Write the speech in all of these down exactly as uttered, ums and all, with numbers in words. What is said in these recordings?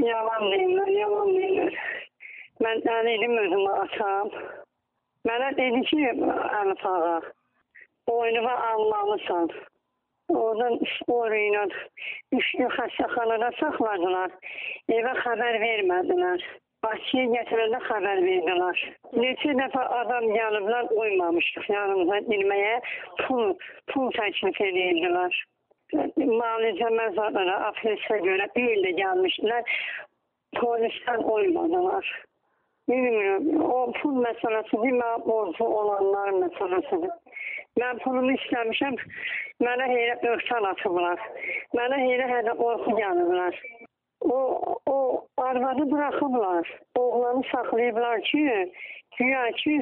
Yalan deyirlər, yalan deyirlər. Mən dəliydim özümü atam. Mənə dedi ki, Əlif ağa, boynuma almalısan. Oradan spor ilə üç gün xəstəxanada saxladılar. Evə xəbər vermədilər. Bakıya gətirəndə xəbər verdilər. Neçə dəfə adam gəliblər, uymamışdıq yanımıza girməyə, pul, pul təklif edirdilər. Müalicə məzarlara, afilisə görə bir ildə gəlmişdilər, polisdən uymadılar. Bilmiyorum, o pul məsələsi değil, mən borcu olanlar məsələsidir. Mən pulumu istəmişəm, mənə elə örtən atıblar. Mənə elə hələ qorxu gəliblər. O, o arvadı bırakıblar. Oğlanı saxlayıblar ki, güya ki,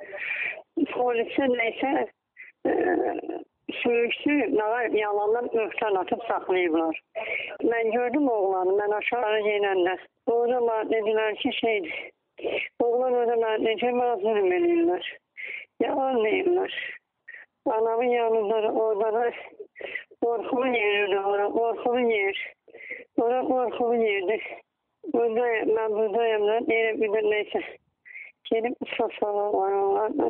polisə neysə e, sürüksü, yalandan örtən atıp saxlayıblar. Mən gördüm oğlanı, mən aşağı yenəndə. O zaman dediler ki, şeydir. Oğlan ödəmə necə mazlum eləyirlər. Yalan deyirlər. Anamın yanında orada da qorxulu yerdir, orada qorxulu yer. Orada qorxulu yerdir. Buradayım, mən buradayım da, deyirəm bir də neysə. Gelip ıslasalar var onlardan.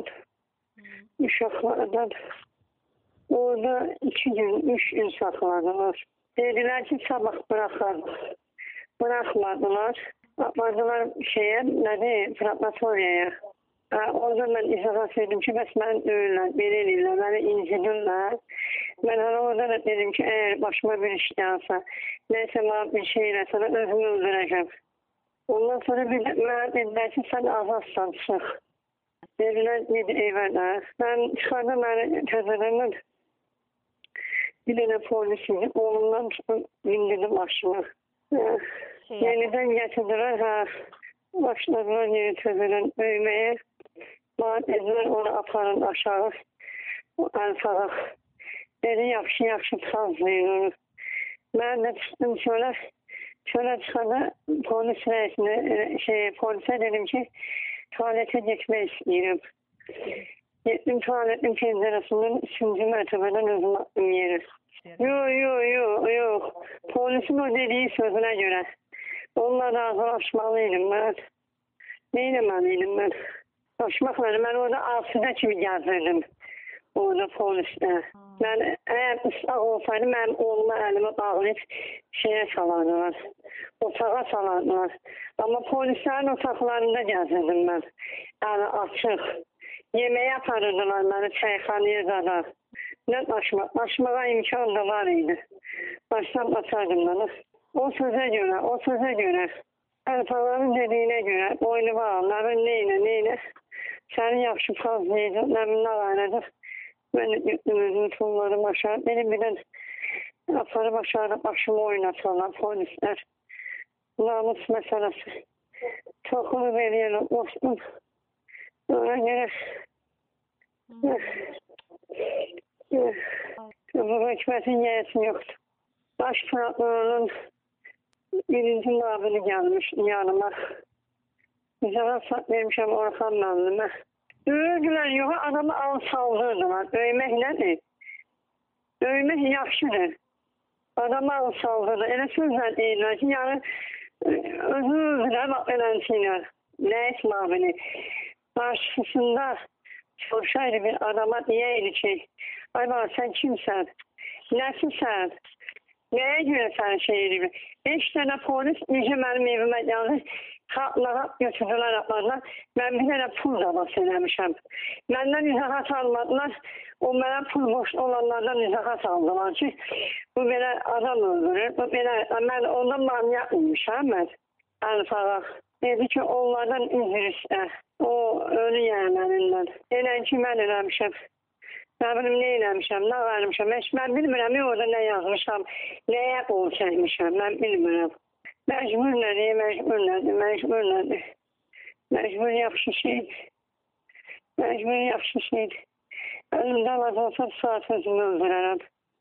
Uşaqlardan. Orada iki gün, üç gün saxladılar. Dediler ki, sabah bırakarlar. Bırakmadılar. Apardılar şeye, nədir, frapmatoriyaya. Orada mən izahat verdim ki, bəs mən döyürlər, verirlər, məni incidirlər. Mən hala orada da dedim ki, eğer başıma bir iş gəlsə, neyse mən bir şey eləsə də özümü öldürəcəm. Ondan sonra bir də mənə dedilər ki, sən azadsan, çıx. Dedilər, dedi, eyvədə. Mən çıxarda məni təzələmən bir dənə polis idi, oğlumdan bindirdim aşımı. Yeniden getirdiler, ha, başladılar yeni tezelen büyümeye. Bana dediler, onu aparın aşağı, Əlif dedi, yaxşı, yaxşı tazlayın onu. Ben de çıktım şöyle, şöyle çıkanda polis reisine, şey, polise dedim ki, tuvalete gitmek istiyorum. Gittim tuvaletin penceresinden üçüncü mertebeden özüm attım yeri. Yok, yok, yok, yok. Polisin o dediği sözüne göre. Onunla razılaşmalıydım ben. Neylemeliydim ben? Başmakla ben orada asıda kimi gəzirdim. Orada polisdə. Ben eğer ıslak olsaydım ben oğluma elimi bağlayıp şeye salardılar. Otağa salardılar. Ama polislerin otaqlarında gəzirdim ben. Yani açık. Yemeğe yapardılar beni çayxanaya da. Ne başıma, başıma imkan da var idi. Baştan batardım bana. O söze göre, o söze göre, Əlif ağanın dediğine göre, boynu bağımların neyine, neyine, seni yaxşı fazlayacaq, nəminlə qaynacaq. Ben de gittim özümü tullarım aşağı. Benim bir de aparıp aşağıda başımı oynatırlar polisler. Namus meselesi. Tokunu veriyorum, olsun. Ona göre bu hükümetin yeğesi yoktu. Başkanlığının birinci nabili gelmiş yanıma. Bize vermişim Orhan müellime. Dövdüler yok, adamı al saldırdılar. Dövmek nedir? Dövmek yaxşıdır. Adamı al saldırdı. Elə sözler deyirlər ki, yani özü-özünə bak elənsiylər. Ne ismabini? Karşısında soruşaydı bir adama diyeydi ki, ay bana sen kimsen? Nesisən? Neye göre sen şey edin? Beş tane polis necə mənim evime geldi. Kalklara götürdüler atlarına. Ben bir tane pul da bahsedermişim. Benden izahat almadılar. O bana pul boş olanlardan izahat aldılar ki bu böyle adam öldürür. Bu böyle, ben ondan manyak mıymışım ben. Əlif ağa. Dedi ki onlardan üzr iste. O ölü yerlerinden. Elə ki mən eləmişim. Ben benim ne eləmişim, ne vermişim. Ben bilmirəm orada ne yazmışım. Neye qol çəkmişim, ben bilmirəm. Mecbur nədir, mecbur nədir, mecbur nədir. Mecbur yaxşı şeydir. Mecbur yaxşı şeydir. Elimdə var olsa saat özümü öldürərəm.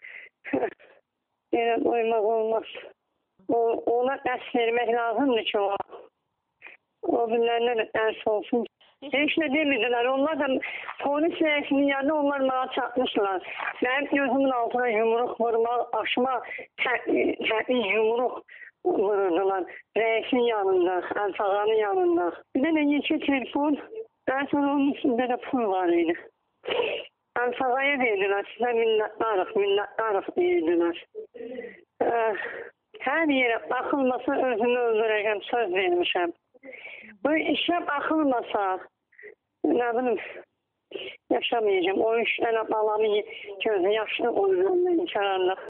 Yerə qoymaq olmaz. O, ona dərs vermək lazımdır ki o. O günlərində də dərs olsun. Hiç ne demediler. Onlar da polis reisinin yanında onlar bana çatmışlar. Benim gözümün altına yumruk vurma, aşma, tekli yumruk. vururdular. Reisin yanında, Əlfağanın yanında. Bir de yekə telefon, daha sonra onun üstünde de pul var idi. Əlfağaya verdiler, size minnettarıq, minnettarıq deyirdiler. Ee, her yere bakılmasa özünü öldüreceğim, söz vermişim. Bu işe bakılmasa, ne bileyim, yaşamayacağım. O üç tane balamı gözü yaşlı oluyor, karanlık.